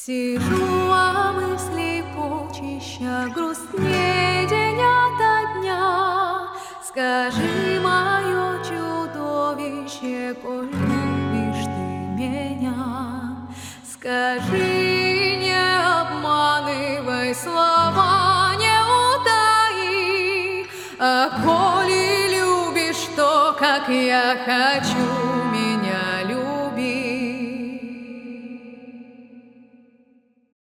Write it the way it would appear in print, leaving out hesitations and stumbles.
Сижу, а мысли полчища грустнее день ото дня. Скажи, мое чудовище, коль любишь ты меня, скажи, не обманывай, слова не утаи. А коли любишь, то, как я хочу,